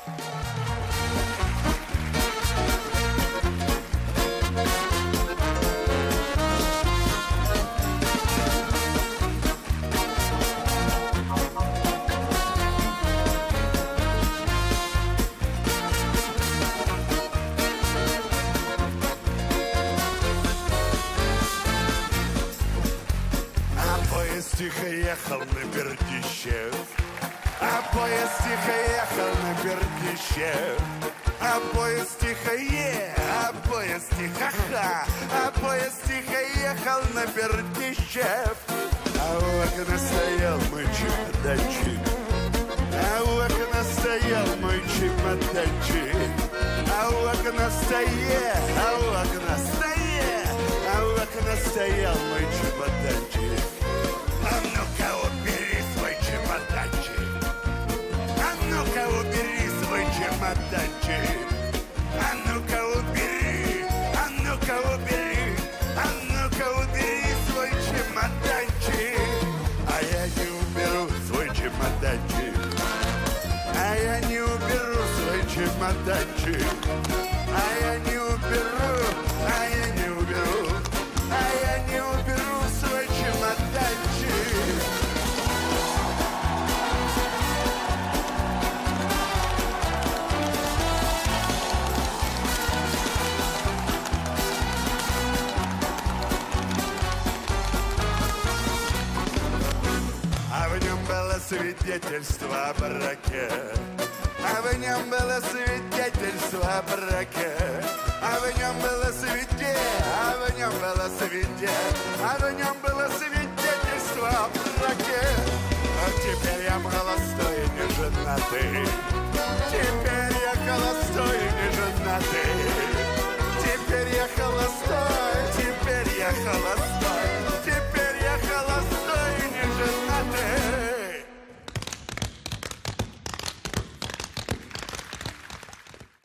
Тихо ехал на Бердищев, а поезд тихо ехал на Бердищев, а поезд тихо а поезд тихо ха, а поезд тихо ехал на Бердищев, а у окна стоял мой чемоданчик, а у окна стоял мой чемоданчик, а у окна стоял, а у окна стоял, а у окна стоял мой чемоданчик. А ну-ка убери свой чемоданчик, а ну-ка убери свой чемоданчик, а ну-ка убери, а ну-ка убери, а ну-ка убери свой чемоданчик. А я не уберу свой чемоданчик, а я не уберу свой чемоданчик, а я не уберу, а я не уберу, а я не уберу свой чемоданчик. А в нем было свидетельство о браке, а в нем было свидетельство о браке, а в нем было а в нем было а в нем было свидетельство о браке. А теперь я холостой и не женатый, теперь я холостой и не женатый,